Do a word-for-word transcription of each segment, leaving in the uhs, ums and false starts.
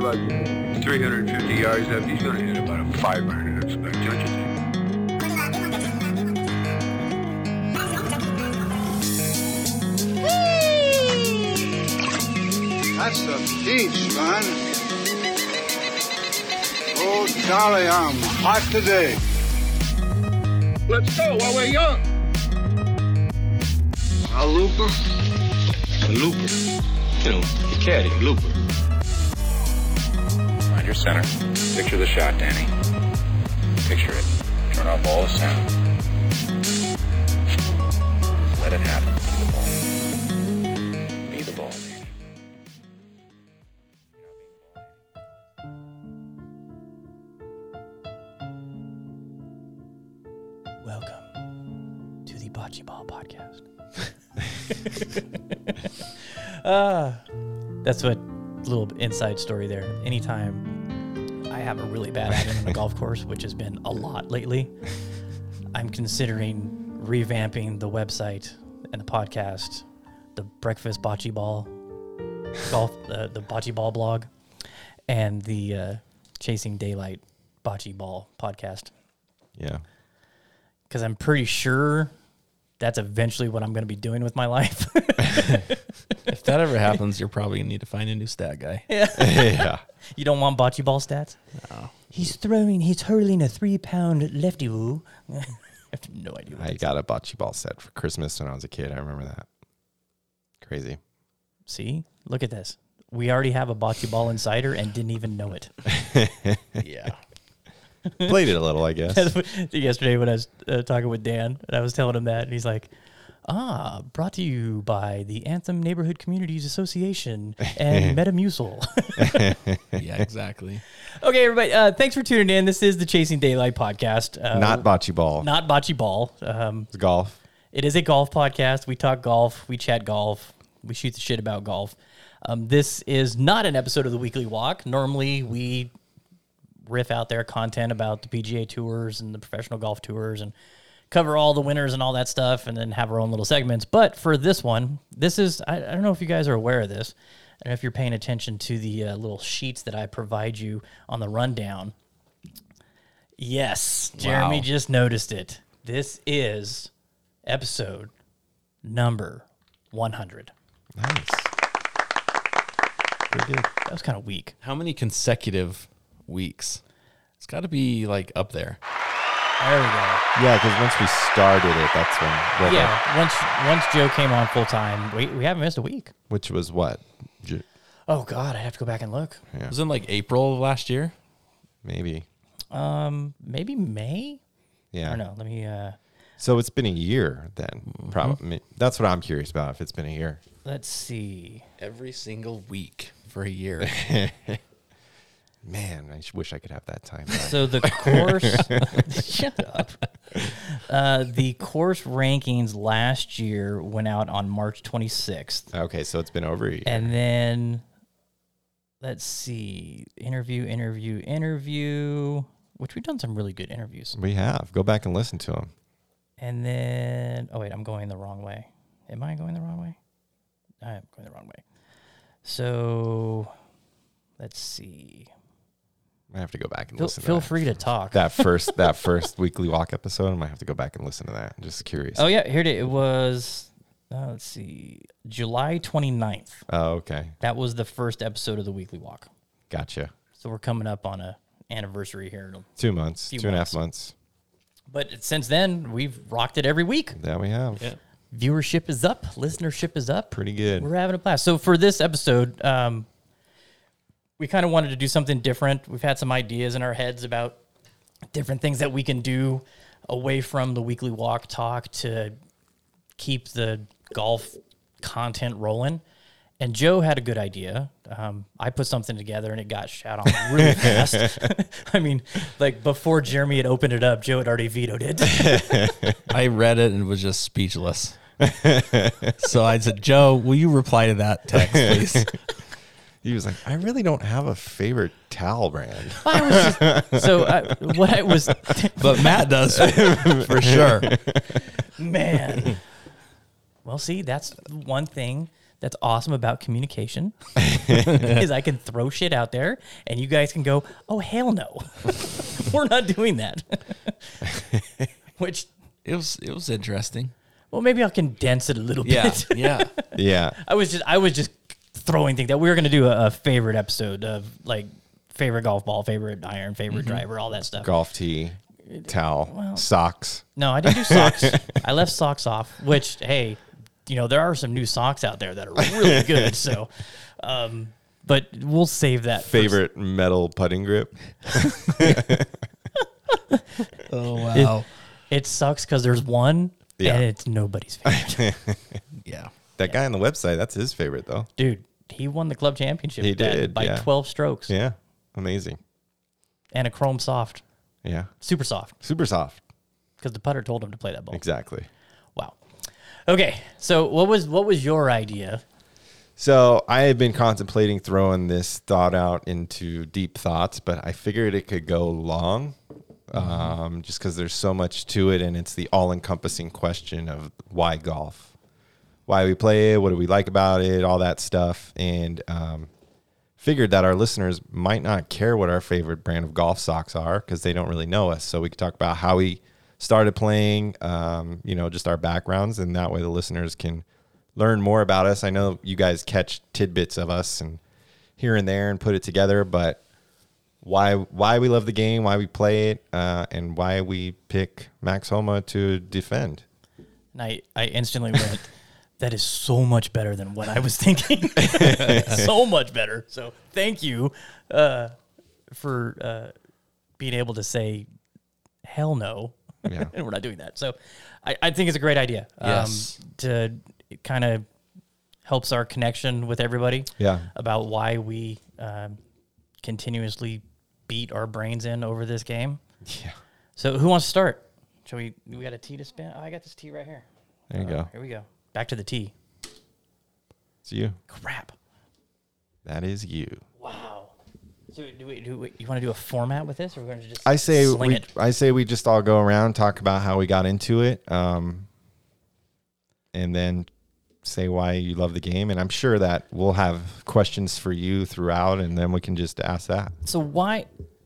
about three hundred fifty yards up. He's going to hit about a five hundred, I expect, don't you think? That's the beach, man. Oh, Charlie, I'm hot today. Let's go while we're young. A looper? A looper. You know, the caddy, looper. Find your center. Picture the shot, Danny. Picture it. Turn off all the sound. Let it happen. Be the ball. Be the ball, Danny. Welcome to the Bocce Ball Podcast. uh, that's what little inside story there. Anytime I have a really bad outing on a golf course, which has been a lot lately, I'm considering revamping the website and the podcast, the Breakfast Bocce Ball golf, uh, the Bocce Ball blog, and the uh, Chasing Daylight Bocce Ball podcast. Yeah. Because I'm pretty sure that's eventually what I'm going to be doing with my life. If that ever happens, you're probably going to need to find a new stat guy. Yeah. Yeah. You don't want bocce ball stats? No. He's throwing, he's hurling a three-pound lefty woo. I have no idea what I that's. got a bocce ball set for Christmas when I was a kid. I remember that. Crazy. See? Look at this. We already have a bocce ball insider and didn't even know it. Yeah. Played it a little, I guess. Yesterday when I was uh, talking with Dan, and I was telling him that, and he's like, ah, brought to you by the Anthem Neighborhood Communities Association and Metamucil. Yeah, exactly. Okay, everybody, uh, thanks for tuning in. This is the Chasing Daylight podcast. Uh, Not bocce ball. Not bocce ball. Um, It's golf. it is a golf podcast. We talk golf. We chat golf. We shoot the shit about golf. Um, this is not an episode of the Weekly Walk. Normally, we riff out their content about the P G A tours and the professional golf tours and cover all the winners and all that stuff and then have our own little segments. But for this one, this is, I, I don't know if you guys are aware of this. I don't know if you're paying attention to the uh, little sheets that I provide you on the rundown. Yes, Jeremy Wow. just noticed it. This is episode number one hundred. Nice. Pretty good. That was kind of weak. How many consecutive weeks? It's got to be like up there. There we go. Yeah, because once we started it, that's when. well, that- Yeah, once once Joe came on full time, we we haven't missed a week. Which was what? J- Oh God, I have to go back and look. Yeah. Was it in like April of last year? Maybe. Um, maybe May. I Yeah. don't know. Let me. Uh, So it's been a year then. Probably. That's what I'm curious about, if it's been a year. let's see. Every single week for a year. Man, I sh- wish I could have that time back. So the course. Shut up. Uh, the course rankings last year went out on March twenty-sixth, Okay, so it's been over a year. and then let's see. Interview, interview, interview. Which we've done some really good interviews. We have. Go back and listen to them. And then, oh wait, I'm going the wrong way. Am I going the wrong way? I am going the wrong way. So, let's see. I have to go back and Feel, listen to feel that. free to talk. That first that first weekly walk episode, I might have to go back and listen to that. I'm just curious. Oh yeah, here it is. It was, uh, let's see, July twenty-ninth. Oh, okay. That was the first episode of the Weekly Walk. Gotcha. So we're coming up on a anniversary here. Two months, Few two and a half months. months. But since then, we've rocked it every week. That we have. Yeah. Viewership is up. Listenership is up. Pretty good. We're having a blast. So for this episode, um, we kind of wanted to do something different. We've had some ideas in our heads about different things that we can do away from the Weekly Walk talk to keep the golf content rolling. And Joe had a good idea. Um, I put something together and it got shot on really fast. I mean, like before Jeremy had opened it up, Joe had already vetoed it. I read it and was just speechless. So I said, Joe, will you reply to that text, please? He was like, I really don't have a favorite towel brand. I was just, so I, what I was, But Matt does for sure. man. Well, see, that's one thing that's awesome about communication is I can throw shit out there and you guys can go, oh, hell no. We're not doing that. Which, It was it was interesting. well, maybe I'll condense it a little Yeah, bit. yeah. Yeah. I was just I was just throwing things that we were going to do a, a favorite episode of like favorite golf ball, favorite iron, favorite driver, all that stuff. Golf tee, towel, socks. No, I didn't do socks. I left socks off, which, hey, you know, there are some new socks out there that are really good. So, um, but we'll save that. for- Favorite metal putting grip. Oh wow. It sucks because there's one Yeah. and it's nobody's favorite. Yeah. That guy on the website, that's his favorite though. Dude, he won the club championship He with that did, by yeah. twelve strokes Yeah. Amazing. and a chrome soft, Yeah. super soft, Super soft. because the putter told him to play that ball. Exactly. Wow. Okay, so what was what was your idea? So I had been contemplating throwing this thought out into deep thoughts, but I figured it could go long, um, just because there's so much to it, and it's the all-encompassing question of why golf, why we play it, what do we like about it, all that stuff, and um, figured that our listeners might not care what our favorite brand of golf socks are because they don't really know us. So we could talk about how we started playing, um, you know, just our backgrounds, and that way the listeners can learn more about us. I know you guys catch tidbits of us and here and there and put it together, but why why we love the game, why we play it, uh, and why we pick Max Homa to defend. And I, I instantly went, that is so much better than what I was thinking. So much better. So thank you uh, for uh, being able to say, hell no. Yeah. And we're not doing that. So I, I think it's a great idea. Yes. Um, to it kind of helps our connection with everybody. Yeah. About why we um, continuously beat our brains in over this game. Yeah. So who wants to start? Shall we? We got a tee to spin. Oh, I got this tee right here. There you Uh, go. Here we go. Back to the tee. It's you. Crap. That is you. Wow. So do we? Do we, you want to do a format with this, or we're going to just? I say sling we it? I say we just all go around, talk about how we got into it, um, and then say why you love the game. And I'm sure that we'll have questions for you throughout, and then we can just ask that. So why?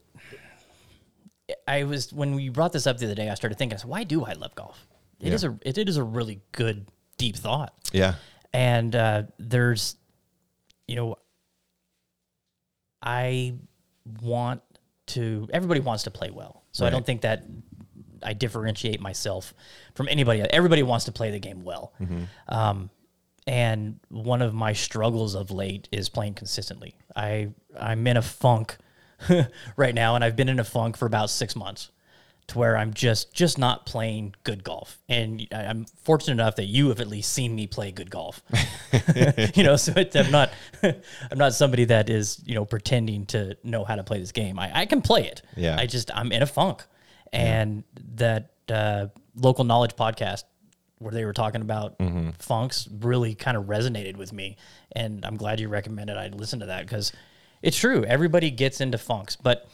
I was when we brought this up the other day. I started thinking, so why do I love golf? It Yeah. is a it, it is a really good deep thought, Yeah. and uh, there's, you know, I want to. Everybody wants to play well, so I Right. don't think that I differentiate myself from anybody. Everybody wants to play the game well. Um, and one of my struggles of late is playing consistently. I I'm in a funk right now, and I've been in a funk for about six months, to where I'm just just not playing good golf. And I- I'm fortunate enough that you have at least seen me play good golf. You know, so it's, I'm not I'm not somebody that is, you know, pretending to know how to play this game. I, I can play it. Yeah. I just I'm in a funk, and that uh, local knowledge podcast where they were talking about funks really kind of resonated with me, and I'm glad you recommended I listen to that, because it's true. Everybody gets into funks, but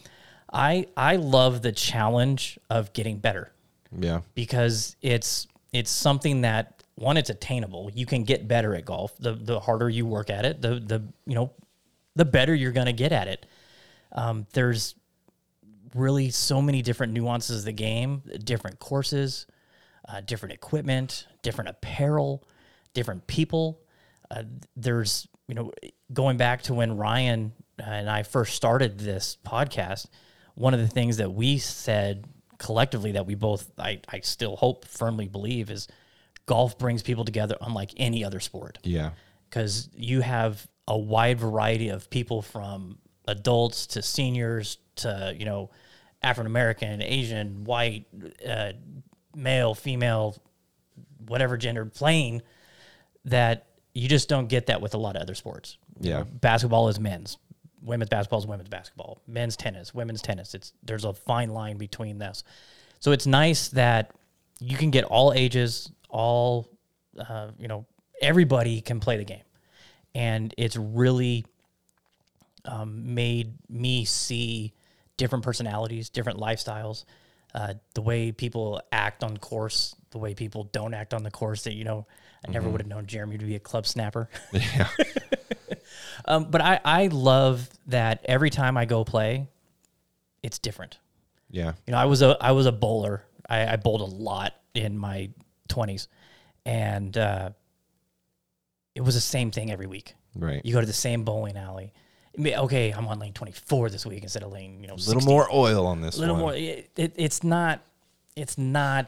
I I love the challenge of getting better, Yeah. because it's it's something that, one, it's attainable. You can get better at golf. The the harder you work at it, the the you know, the better you're gonna get at it. Um, there's really so many different nuances of the game, different courses, uh, different equipment, different apparel, different people. Uh, there's, you know, going back to when Ryan and I first started this podcast, one of the things that we said collectively that we both, I, I still hope, firmly believe, is golf brings people together unlike any other sport. Yeah. Because you have a wide variety of people, from adults to seniors to, you know, African American, Asian, white, uh, male, female, whatever gender, playing, that you just don't get that with a lot of other sports. You Yeah. know, basketball is men's, women's basketball is women's basketball, men's tennis, women's tennis. It's there's a fine line between this. So it's nice that you can get all ages, all uh, you know, everybody can play the game, and it's really um, made me see different personalities, different lifestyles, uh, the way people act on course, the way people don't act on the course. That you know, I never would have known Jeremy to be a club snapper. Yeah. um, but I I love that every time I go play, it's different. Yeah. You know, I was a I was a bowler. I, I bowled a lot in my twenties, and uh, it was the same thing every week. Right. You go to the same bowling alley. I mean, okay, I'm on lane twenty-four this week instead of lane, you know, A little sixteen. more oil on this A little one. more. It, it, it's not. It's not.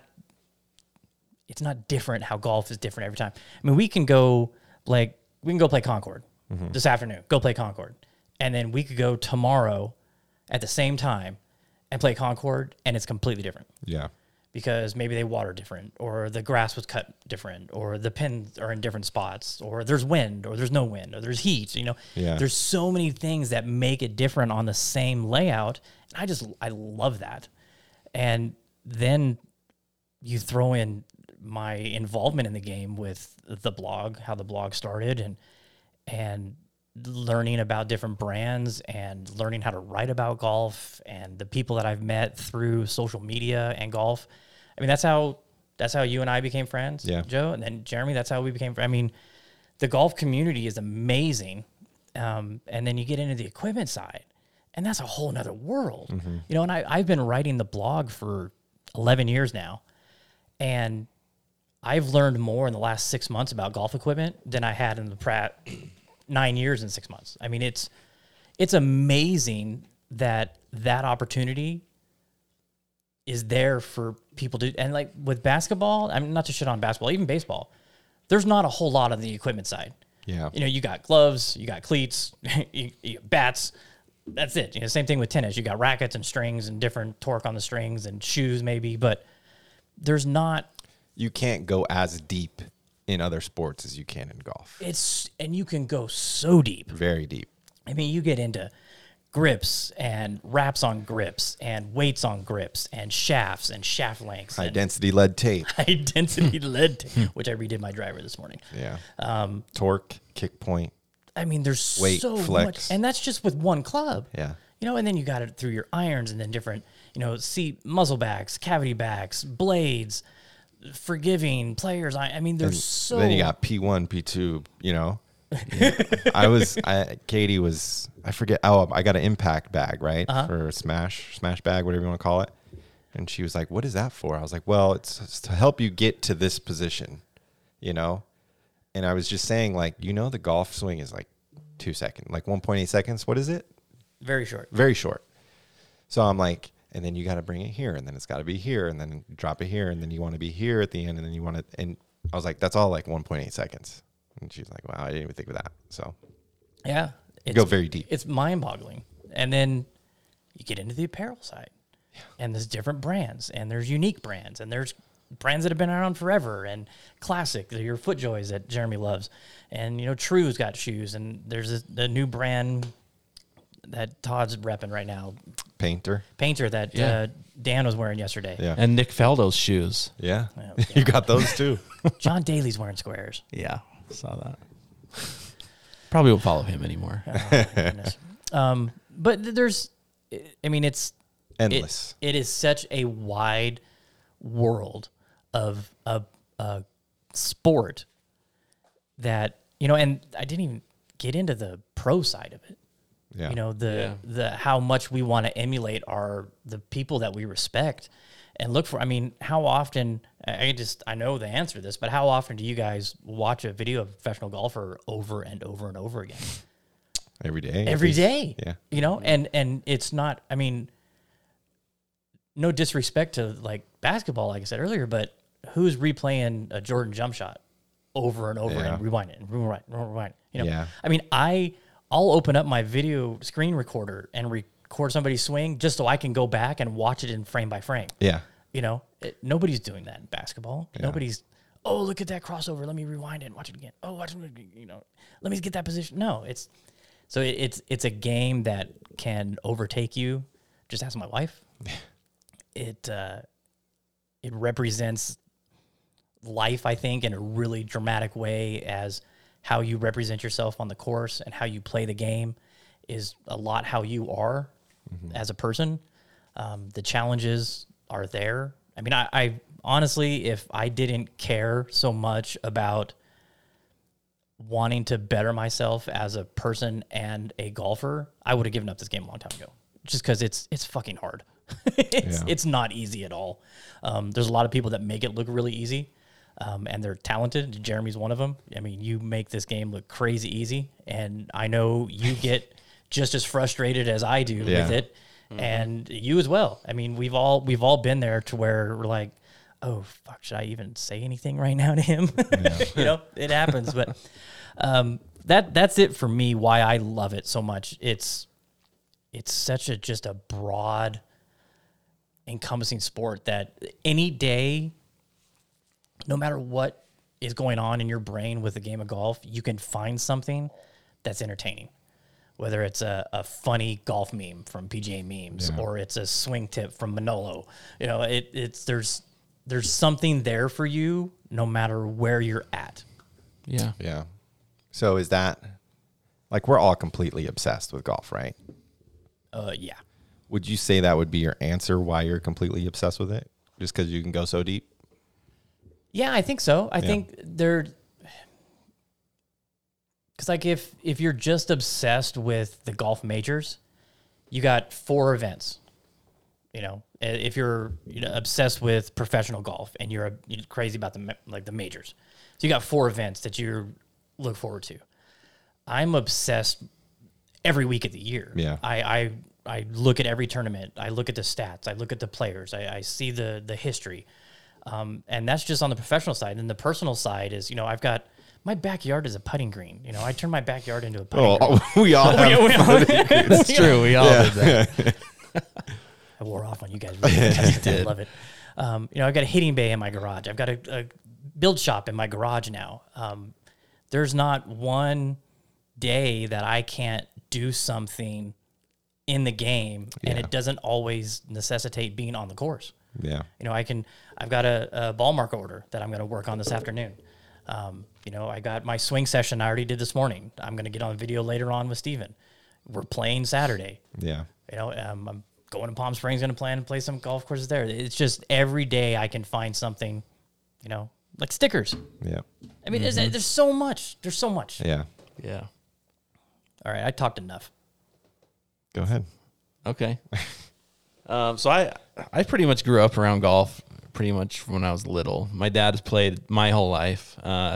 It's not different. How golf is different every time. I mean, we can go like we can go play Concord Mm-hmm. this afternoon. Go play Concord, and then we could go tomorrow at the same time and play Concord, and it's completely different. Yeah. Because maybe they water different, or the grass was cut different, or the pins are in different spots, or there's wind, or there's no wind, or there's heat. You know, Yeah. there's so many things that make it different on the same layout, and I just I love that. And then you throw in my involvement in the game with the blog, how the blog started, and and learning about different brands and learning how to write about golf and the people that I've met through social media and golf. I mean, that's how that's how you and I became friends, Yeah. Joe. And then Jeremy, that's how we became friends. I mean, the golf community is amazing. Um, and then you get into the equipment side, and that's a whole nother world. You know, and I, I've been writing the blog for eleven years now, and I've learned more in the last six months about golf equipment than I had in the prat nine years and six months. I mean, it's it's amazing that that opportunity is there for people to, and like with basketball, I'm not to shit on basketball, even baseball, there's not a whole lot on the equipment side. Yeah. You know, you got gloves, you got cleats, you, you got bats. That's it. You know, same thing with tennis. You got rackets and strings and different torque on the strings and shoes maybe, but there's not. You can't go as deep in other sports as you can in golf. It's, and you can go so deep. Very deep. I mean, you get into grips and wraps on grips and weights on grips and shafts and shaft lengths. High and density lead tape. high density lead, tape, which I redid my driver this morning. Yeah. Um, Torque, kick point. I mean, there's Weight, so flex. much, and that's just with one club. Yeah. You know, and then you got it through your irons, and then different, you know, seat muzzle backs, cavity backs, blades, forgiving players. I, I mean, there's And so. Then you got P one, P two, you know. I was, I, Katie was, I forget, oh, I got an impact bag, right? Uh-huh. For a smash, smash bag, whatever you want to call it. And she was like, what is that for? I was like, well, it's, it's to help you get to this position, you know? And I was just saying, like, you know, the golf swing is like two seconds, like one point eight seconds. What is it? Very short. Very short. So I'm like, and then you got to bring it here, and then it's got to be here, and then drop it here, and then you want to be here at the end, and then you want to, and I was like, that's all like one point eight seconds. And she's like, wow, I didn't even think of that. So Yeah. you go very deep. It's mind boggling. And then you get into the apparel side, and there's different brands, and there's unique brands, and there's brands that have been around forever, and classic, your FootJoys that Jeremy loves. And, you know, True's got shoes, and there's a, the new brand that Todd's repping right now, Painter. Painter, that Yeah. uh, Dan was wearing yesterday. Yeah. And Nick Faldo's shoes. Yeah. Yeah. You got those too. John Daly's wearing squares. Yeah, saw that. Probably won't follow him anymore. Oh, my goodness. Um, but th- there's, I mean, it's, Endless. It, it is such a wide world of a, a sport that, you know, and I didn't even get into the pro side of it. Yeah. You know, the Yeah. the how much we want to emulate our the people that we respect and look for. I mean, how often I I just I know the answer to this, but how often do you guys watch a video of a professional golfer over and over and over again? Every day. Every Every day. Yeah. You know, and and it's not, I mean, no disrespect to like basketball, like I said earlier, but who's replaying a Jordan jump shot over and over Yeah. and rewind it and rewind, and rewind? You know, Yeah. I mean, I I'll open up my video screen recorder and record somebody's swing just so I can go back and watch it in frame by frame. Yeah. You know, it, nobody's doing that in basketball. Yeah. Nobody's, oh, look at that crossover. Let me rewind it and watch it again. Oh, watch it, you know, let me get that position. No, it's so it, it's it's a game that can overtake you. Just ask my wife. It uh, it represents life, I think, in a really dramatic way, as how you represent yourself on the course and how you play the game is a lot how you are as a person. Um, the challenges are there. I mean, I, I honestly, if I didn't care so much about wanting to better myself as a person and a golfer, I would have given up this game a long time ago. Just because it's it's fucking hard. it's Yeah. it's not easy at all. Um, there's a lot of people that make it look really easy, um, and they're talented. Jeremy's one of them. I mean, you make this game look crazy easy, and I know you get just as frustrated as I do Yeah. with it, and you as well. I mean, we've all we've all been there to where we're like, oh fuck, should I even say anything right now to him? You know, it happens, but. Um, that that's it for me. Why I love it so much. It's it's such a just a broad, encompassing sport that any day, no matter what is going on in your brain with the game of golf, you can find something that's entertaining. Whether it's a, a funny golf meme from P G A Memes Yeah. or it's a swing tip from Manolo, you know, it it's there's there's something there for you no matter where you're at. Yeah. Yeah. So is that like we're all completely obsessed with golf, right? Uh, yeah. Would you say that would be your answer why you're completely obsessed with it? Just because you can go so deep? Yeah, I think so. I Yeah. think they're because like if if you're just obsessed with the golf majors, you got four events. You know, I- if you're you know obsessed with professional golf and you're, a, you're crazy about the ma- like the majors, so you got four events that you look forward to. I'm obsessed every week of the year. Yeah. I I, I look at every tournament. I look at the stats. I look at the players. I, I see the the history. Um, and that's just on the professional side. And the personal side is, you know, I've got my backyard is a putting green. You know, I turn my backyard into a putting green. Oh, we all have Yeah, we all- It's true. We all did that. I wore off on you guys. Really I love it. Um, you know, I've got a hitting bay in my garage. I've got a, a build shop in my garage now. Um, there's not one day that I can't do something in the game, and Yeah. it doesn't always necessitate being on the course. Yeah. You know, I can, I've got a, a ball mark order that I'm going to work on this afternoon. Um, you know, I got my swing session I already did this morning. I'm going to get on video later on with Steven. We're playing Saturday. Yeah. You know, um, I'm going to Palm Springs, going to plan and play some golf courses there. It's just every day I can find something, you know, like stickers. Yeah. I mean, there's, there's so much. There's so much. Yeah. Yeah. All right, I talked enough. Go ahead. Okay. um, so I I pretty much grew up around golf pretty much from when I was little. My dad has played my whole life. Uh,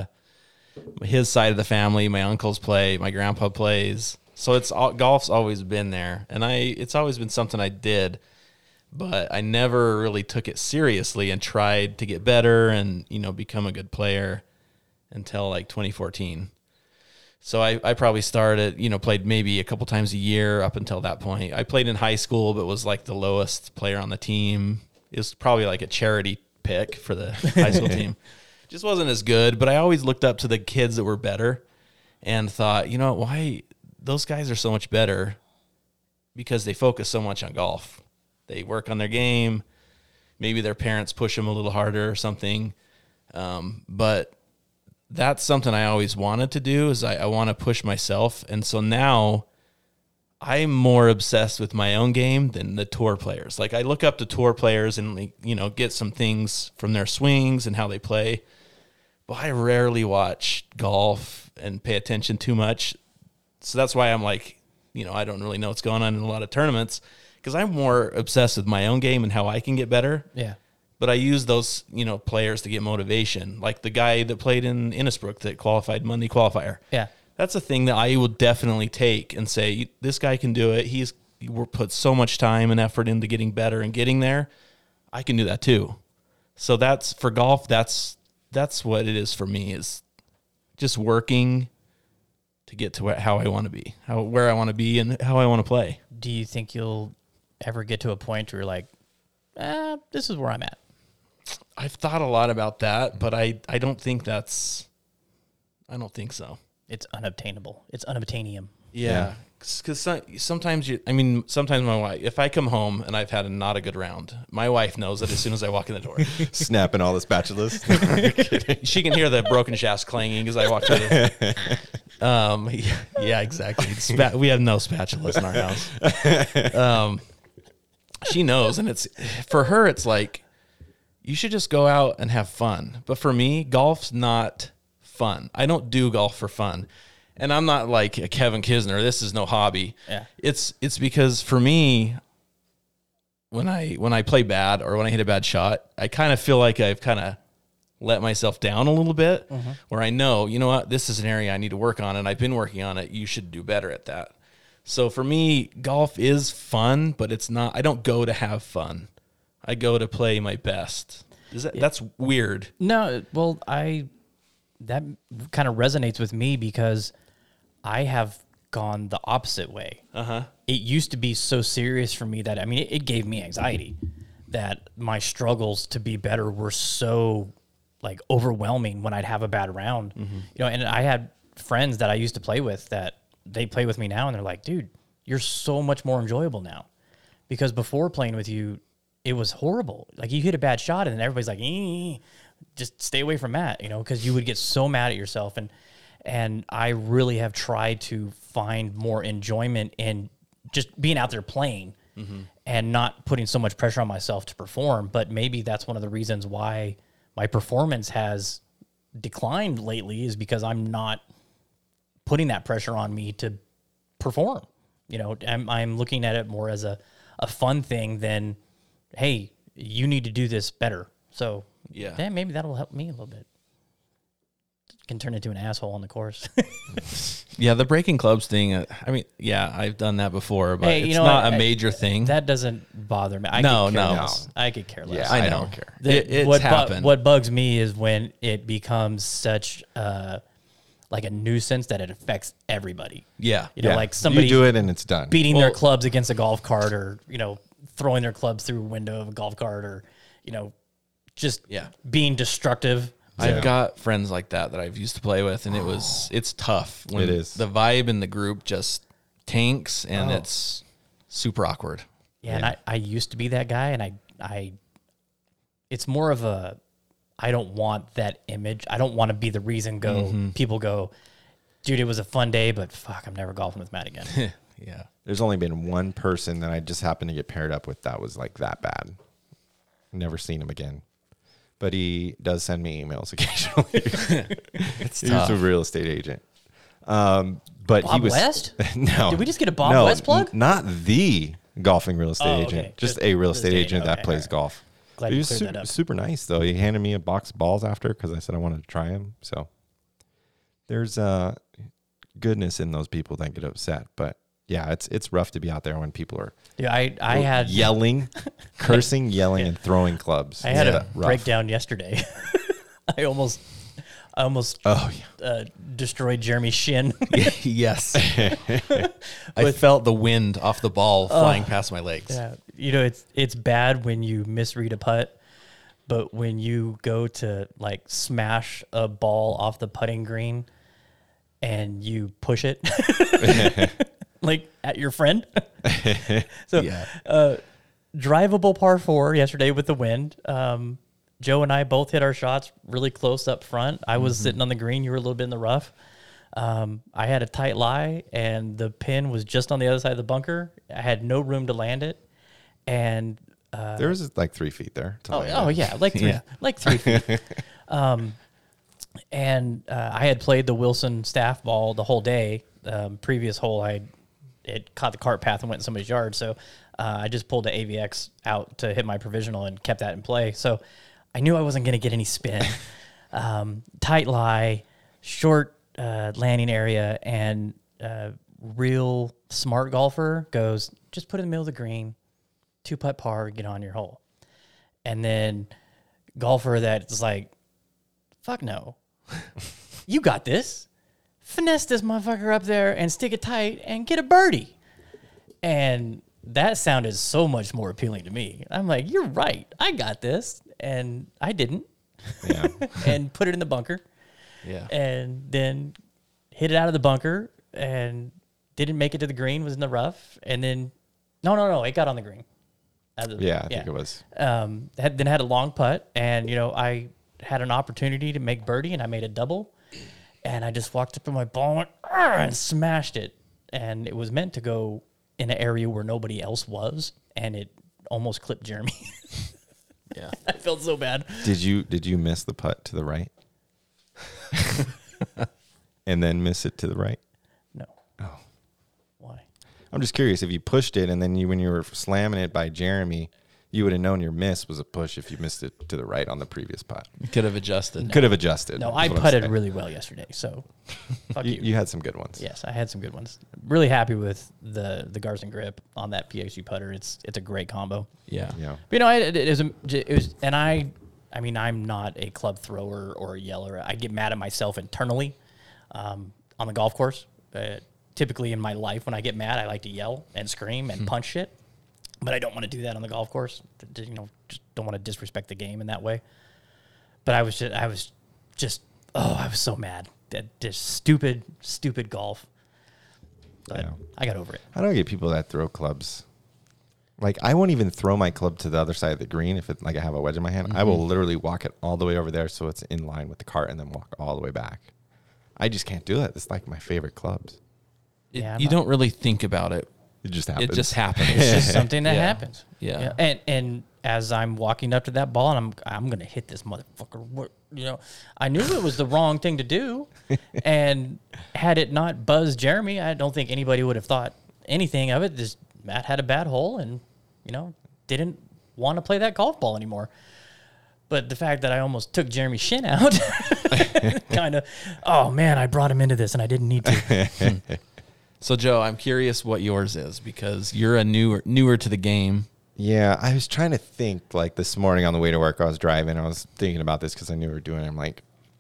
his side of the family, my uncles play, my grandpa plays. So it's all, golf's always been there, and I it's always been something I did, but I never really took it seriously and tried to get better and you know become a good player until like twenty fourteen. So I, I probably started, you know, played maybe a couple times a year up until that point. I played in high school, but was like the lowest player on the team. It was probably like a charity pick for the high school team. Just wasn't as good, but I always looked up to the kids that were better and thought, you know, why those guys are so much better because they focus so much on golf. They work on their game. Maybe their parents push them a little harder or something. Um, but that's something I always wanted to do is I, I want to push myself. And so now I'm more obsessed with my own game than the tour players. Like I look up to tour players and like, you know, get some things from their swings and how they play. But I rarely watch golf and pay attention too much. So that's why I'm like, you know, I don't really know what's going on in a lot of tournaments because I'm more obsessed with my own game and how I can get better. Yeah. But I use those, you know, players to get motivation. Like the guy that played in Innisbrook that qualified Monday qualifier. Yeah. That's a thing that I will definitely take and say, this guy can do it. He's he put so much time and effort into getting better and getting there. I can do that too. So that's for golf. That's that's what it is for me is just working to get to where, how I want to be, how where I want to be, and how I want to play. Do you think you'll ever get to a point where you're like, ah, this is where I'm at? I've thought a lot about that, but I, I don't think that's, I don't think so. It's unobtainable. It's unobtainium. Yeah. Because some, sometimes you, I mean, sometimes my wife, if I come home and I've had a, not a good round, my wife knows it as soon as I walk in the door. Snapping all the spatulas. She can hear the broken shafts clanging as I walk through the, um, yeah, yeah, exactly. Spa- we have no spatulas in our house. Um, she knows, and it's for her. It's like you should just go out and have fun. But for me, golf's not fun. I don't do golf for fun, and I'm not like a Kevin Kisner. This is no hobby. Yeah. It's it's because for me, when I when I play bad or when I hit a bad shot, I kind of feel like I've kind of let myself down a little bit. Mm-hmm. Where I know, you know what, this is an area I need to work on, and I've been working on it. You should do better at that. So for me, golf is fun, but it's not. I don't go to have fun. I go to play my best. Is that yeah. That's weird? No, well, I that kind of resonates with me because I have gone the opposite way. Uh huh. It used to be so serious for me that I mean, it, it gave me anxiety. That my struggles to be better were so like overwhelming when I'd have a bad round. Mm-hmm. You know, and I had friends that I used to play with that they play with me now, and they're like, dude, you're so much more enjoyable now. Because before playing with you, it was horrible. Like you hit a bad shot and then everybody's like, ee, just stay away from that, you know, because you would get so mad at yourself. And and I really have tried to find more enjoyment in just being out there playing mm-hmm. and not putting so much pressure on myself to perform. But maybe that's one of the reasons why my performance has declined lately, is because I'm not putting that pressure on me to perform. You know, I'm, I'm looking at it more as a, a fun thing than, hey, you need to do this better. So yeah, yeah, maybe that'll help me a little bit. Can turn into an asshole on the course. Yeah, the breaking clubs thing. Uh, I mean, yeah, I've done that before, but hey, it's you know not what? a major I, thing. That doesn't bother me. I no, could care no, less. I could care less. Yeah, I, I know. don't care. The, It, it's what, bu- happened. what bugs me is when it becomes such uh, like a nuisance that it affects everybody. Yeah, You know, Yeah. like somebody you do it and it's done. beating Well- their clubs against a golf cart, or, you know, throwing their clubs through a window of a golf cart, or, you know, just Yeah. being destructive. I've got friends like that that I've used to play with, and it was it's tough. When It is. The vibe in the group just tanks, and Oh. it's super awkward. Yeah, and I, I used to be that guy, and I, I, it's more of a, I don't want that image. I don't want to be the reason go, Mm-hmm. people go, dude, it was a fun day, but fuck, I'm never golfing with Matt again. Yeah. There's only been one person that I just happened to get paired up with that was like that bad. Never seen him again. But he does send me emails occasionally. It's He's tough. a real estate agent. Um, but he Bob was West? no. Did we just get a Bob no, West plug? n- not the golfing real estate Oh, okay. agent. Just, Just a real real estate estate, agent that okay, plays alright. golf. Glad he you was cleared super, that up. super nice though. He handed me a box of balls after because I said I wanted to try them. So there's uh, goodness in those people that get upset. But yeah, it's it's rough to be out there when people are Dude, I, I had yelling, cursing, yelling, and throwing clubs. I had Yeah, a rough. breakdown yesterday. I almost, I almost Oh yeah. uh, destroyed Jeremy's shin. Yes. I felt the wind off the ball flying past my legs. Yeah, you know, it's it's bad when you misread a putt, but when you go to like smash a ball off the putting green and you push it like at your friend. So Yeah. uh, drivable par four yesterday with the wind. Um, Joe and I both hit our shots really close up front. I was sitting on the green. You were a little bit in the rough. Um, I had a tight lie, and the pin was just on the other side of the bunker. I had no room to land it, and uh, There was like three feet there. to oh, land oh it. yeah, like three, Yeah. like three feet. um, and uh, I had played the Wilson staff ball the whole day. Um, previous hole, I it caught the cart path and went in somebody's yard, so uh, I just pulled the A V X out to hit my provisional and kept that in play. So I knew I wasn't going to get any spin. um, tight lie, short uh, landing area, and uh, real smart golfer goes, just put it in the middle of the green, two putt par, get on your hole. And then golfer that's like, fuck no, you got this. Finesse this motherfucker up there and stick it tight and get a birdie. And that sounded so much more appealing to me. I'm like, you're right, I got this. And I didn't. Yeah. And put it in the bunker. Yeah. And then hit it out of the bunker and didn't make it to the green, was in the rough. And then, no, no, no, it got on the green. Out of the- Yeah, I think it was. Um, had, then had a long putt, and, you know, I had an opportunity to make birdie, and I made a double. And I just walked up to my ball and, went, "Arr," and smashed it. And it was meant to go in an area where nobody else was, and it almost clipped Jeremy. Yeah. I felt so bad. Did you did you miss the putt to the right? And then miss it to the right? No. Oh. Why? I'm just curious if you pushed it and then you when you were slamming it by Jeremy, you would have known your miss was a push if you missed it to the right on the previous putt. You could have adjusted. Could have adjusted. No, is I what I'm putted saying. really well yesterday, so fuck you. You, you had some good ones. Yes, I had some good ones. Really happy with the the Garson grip on that P X U putter. It's it's a great combo. Yeah. Yeah. But, you know, it, it, was, a- it was, and I, I mean, I'm not a club thrower or a yeller. I get mad at myself internally um, on the golf course. Uh, typically in my life, when I get mad, I like to yell and scream and punch shit. But I don't want to do that on the golf course. You know, just don't want to disrespect the game in that way. But I was just, I was just, oh, I was so mad. That just stupid, stupid golf. But Yeah. I got over it. I don't get people that throw clubs. Like I won't even throw my club to the other side of the green if it like I have a wedge in my hand. I will literally walk it all the way over there so it's in line with the cart and then walk all the way back. I just can't do it. It's like my favorite clubs. It- Yeah, I'm you not- don't really think about it. It just happens. It just happens. It's just something that Yeah. happens. Yeah. And and as I'm walking up to that ball and I'm I'm gonna hit this motherfucker. What you know, I knew it was the wrong thing to do, and had it not buzzed Jeremy, I don't think anybody would have thought anything of it. Just Matt had a bad hole, and you know didn't want to play that golf ball anymore. But the fact that I almost took Jeremy's shin out, kind of, oh man, I brought him into this and I didn't need to. So, Joe, I'm curious what yours is because you're a newer newer to the game. Yeah, I was trying to think like this morning on the way to work. I was driving. I was thinking about this because I knew we were doing it. I'm like,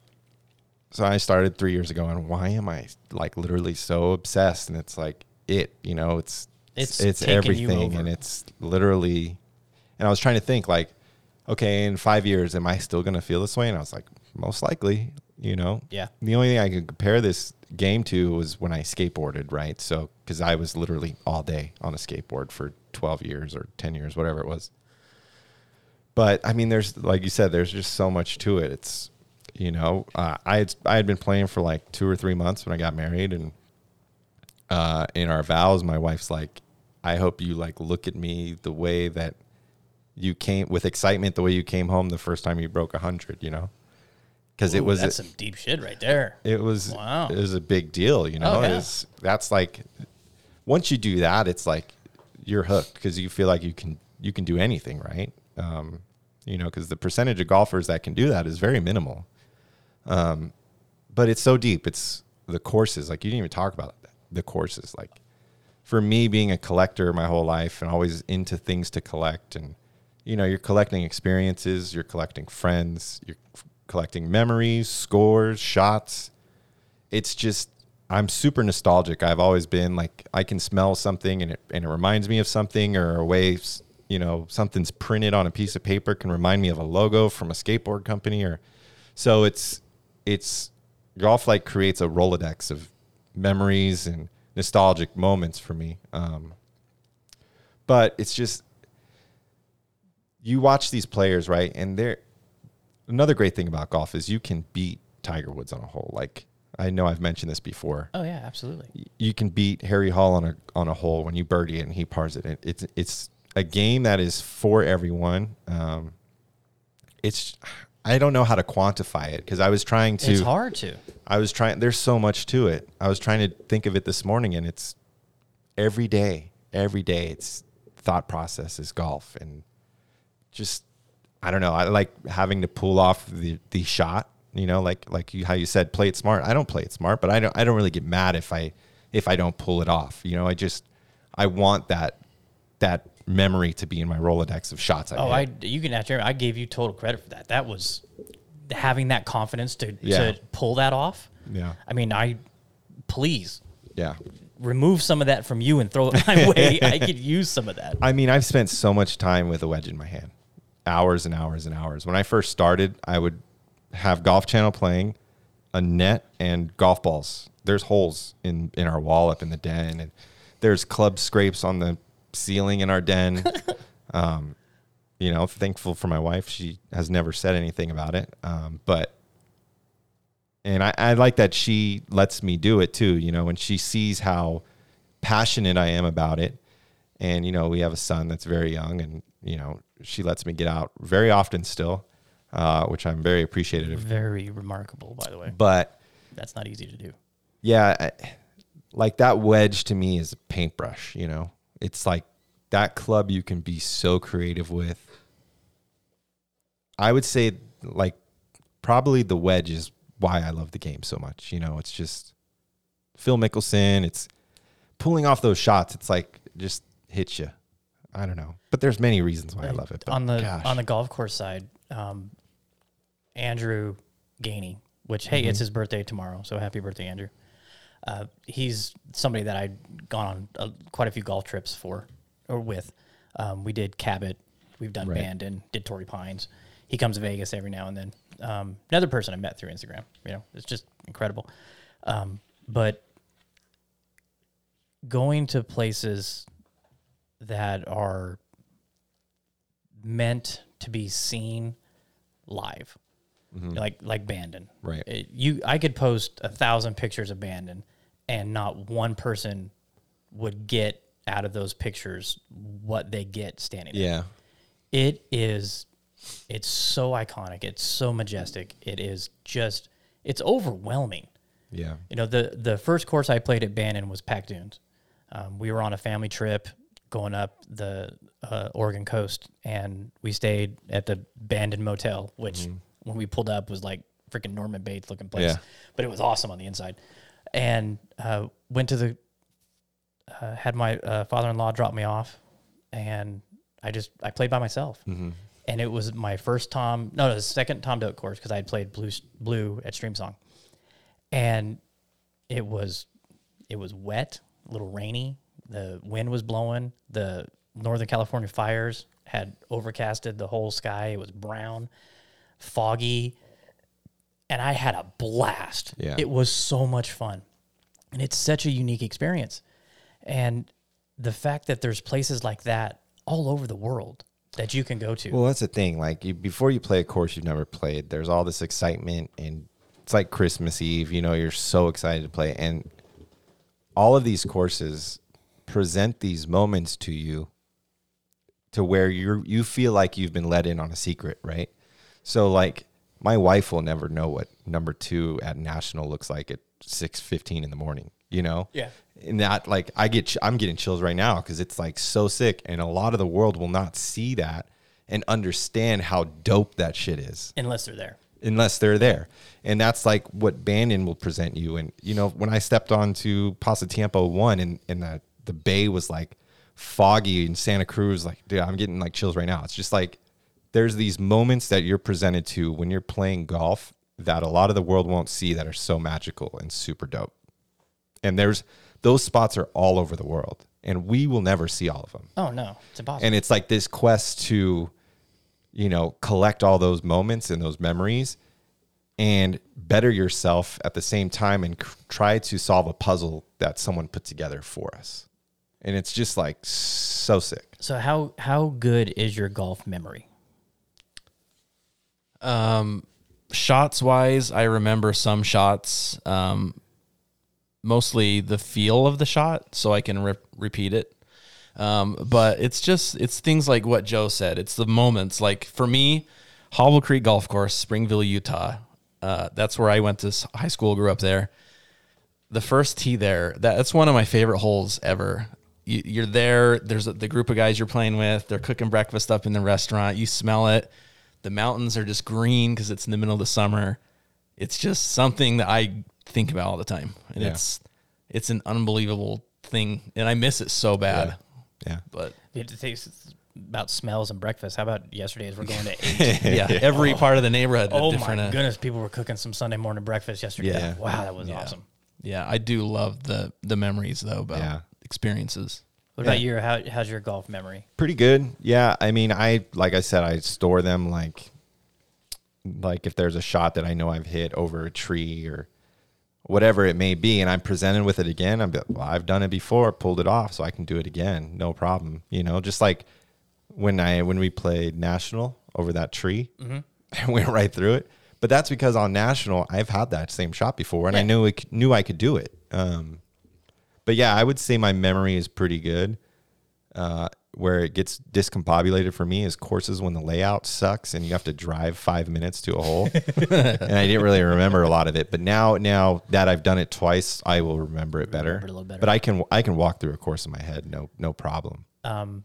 so I started three years ago, and why am I like literally so obsessed? And it's like it, you know, it's It's it's, it's taking you everything, over. and it's literally. And I was trying to think like, okay, in five years, am I still gonna feel this way? And I was like, most likely, you know. Yeah. The only thing I could compare this game to was when I skateboarded, right? So, because I was literally all day on a skateboard for twelve years or ten years, whatever it was. But I mean, there's, like you said, there's just so much to it. It's, you know, uh, I had, I had been playing for like two or three months when I got married, and uh, in our vows, my wife's like, I hope you like look at me the way that you came with excitement, the way you came home the first time you broke a hundred, you know? Because it Ooh, was, that's some deep shit right there. it was, Wow. it was a big deal, you know? Oh, yeah. It's, that's like, once you do that, it's like you're hooked because you feel like you can, you can do anything, right? Um, you know, because the percentage of golfers that can do that is very minimal. Um, but it's so deep. It's the courses, like you didn't even talk about it, the courses. Like for me, being a collector my whole life and always into things to collect, and you know, you're collecting experiences, you're collecting friends, you're f- collecting memories, scores, shots. It's just, I'm super nostalgic. I've always been like, I can smell something and it, and it reminds me of something, or a way, s- you know, something's printed on a piece of paper can remind me of a logo from a skateboard company. Or so it's, it's golf like creates a Rolodex of memories and nostalgic moments for me. Um, but it's just, you watch these players, right? And they're, another great thing about golf is you can beat Tiger Woods on a hole. Like, I know I've mentioned this before. Oh yeah, absolutely. You can beat Harry Hall on a on a hole when you birdie it and he pars it. It- It's it's a game that is for everyone. Um, it's I don't know how to quantify it because I was trying to. It's hard to. I was trying. There's so much to it. I was trying to think of it this morning, and it's every day. Every day, it's thought process is golf, and just I don't know. I like having to pull off the the shot. You know, like like you, how you said, play it smart. I don't play it smart, but I don't I don't really get mad if I if I don't pull it off. You know, I just I want that that memory to be in my Rolodex of shots. I Oh, hit. I you can ask Jeremy. I gave you total credit for that. That was having that confidence to Yeah. to pull that off. Yeah. I mean, I please yeah. remove some of that from you and throw it my way. I could use some of that. I mean, I've spent so much time with a wedge in my hand, hours and hours and hours. When I first started, I would have Golf Channel playing, a net, and golf balls. There's holes in, in our wall up in the den, and there's club scrapes on the ceiling in our den. um, you know, thankful for my wife. She has never said anything about it. Um, but, and I, I like that she lets me do it too, you know, when she sees how passionate I am about it. And, you know, we have a son that's very young, and you know, she lets me get out very often still, uh, which I'm very appreciative of. Very remarkable, by the way. But That's not easy to do. yeah, I, like that wedge to me is a paintbrush, you know. It's like that club you can be so creative with. I would say like probably the wedge is why I love the game so much. You know, it's just Phil Mickelson. It's pulling off those shots. It's like just hits you. I don't know, but there's many reasons why I love it. But on the gosh. on the golf course side, um, Andrew Gainey, which hey, Mm-hmm. it's his birthday tomorrow, so happy birthday, Andrew. Uh, he's somebody that I'd gone on uh, quite a few golf trips for or with. Um, we did Cabot, we've done Right. Bandon, did Torrey Pines. He comes to Vegas every now and then. Um, another person I met through Instagram. You know, it's just incredible. Um, but going to places that are meant to be seen live, like like Bandon. Right. It- you, I could post a thousand pictures of Bandon, and not one person would get out of those pictures what they get standing there. yeah, It is, it's so iconic. It's so majestic. It is just, it's overwhelming. yeah, You know, the the first course I played at Bandon was Pack Dunes. Um, we were on a family trip going up the uh, Oregon coast, and we stayed at the Bandon Motel, which when we pulled up was like freaking Norman Bates looking place, Yeah. but it was awesome on the inside. And uh, went to the, uh, had my uh, father-in-law drop me off, and I just, I played by myself. And it was my first Tom, no, the second Tom Doak course, because I had played blue, blue at Streamsong. And it was, it was wet, a little rainy. The wind was blowing. The Northern California fires had overcasted the whole sky. It was brown, foggy, and I had a blast. Yeah. It was so much fun, and it's such a unique experience. And the fact that there's places like that all over the world that you can go to. Well, that's the thing. Like you, before you play a course you've never played, there's all this excitement, and it's like Christmas Eve. You know, you're so excited to play, and all of these courses present these moments to you, to where you you feel like you've been let in on a secret, right? So, like, my wife will never know what number two at National looks like at six fifteen in the morning. You know, Yeah. And that, like, I get, ch- I'm getting chills right now because it's like so sick, and a lot of the world will not see that and understand how dope that shit is Unless they're there. unless they're there. And that's like what Bandon will present you. And, you know, when I stepped onto Pasatiempo one and, and the, the bay was like foggy in Santa Cruz, like, dude, I'm getting like chills right now. It's just like, there's these moments that you're presented to when you're playing golf that a lot of the world won't see that are so magical and super dope. And there's, those spots are all over the world, and we will never see all of them. Oh, no. It's impossible. And it's like this quest to, you know, collect all those moments and those memories and better yourself at the same time, and c- try to solve a puzzle that someone put together for us. And it's just like so sick. So how how good is your golf memory? Um, shots wise, I remember some shots, um, mostly the feel of the shot, so I can re- repeat it. Um, but it's just, it's things like what Joe said. It's the moments. Like for me, Hobble Creek Golf Course, Springville, Utah. Uh, that's where I went to s- high school, grew up there. The first tee there, that, that's one of my favorite holes ever. You, you're there. There's a, the group of guys you're playing with. They're cooking breakfast up in the restaurant. You smell it. The mountains are just green because it's in the middle of the summer. It's just something that I think about all the time, and Yeah. it's it's an unbelievable thing, and I miss it so bad. Yeah. But You have to think about smells and breakfast. How about yesterday as we're going to eight? yeah, every part of the neighborhood. had Oh different, my uh, goodness, people were cooking some Sunday morning breakfast yesterday. Yeah. Wow, that was Yeah. awesome. Yeah, I do love the the memories though about Yeah. experiences. What Yeah. about you? How, how's your golf memory? Pretty good. Yeah. I mean, I, like I said, I store them like, like if there's a shot that I know I've hit over a tree or whatever it may be, and I'm presented with it again, I'm well, I've done it before, pulled it off, so I can do it again, no problem. You know, just like when I when we played National over that tree, I went right through it. But that's because on National, I've had that same shot before, and I Yeah. knew it, knew I could do it. Um, but yeah, I would say my memory is pretty good. Uh, where it gets discombobulated for me is courses when the layout sucks and you have to drive five minutes to a hole. And I didn't really remember a lot of it, but now now that I've done it twice, I will remember it better. Remember it a little better. But I can I can walk through a course in my head, no no problem. Um,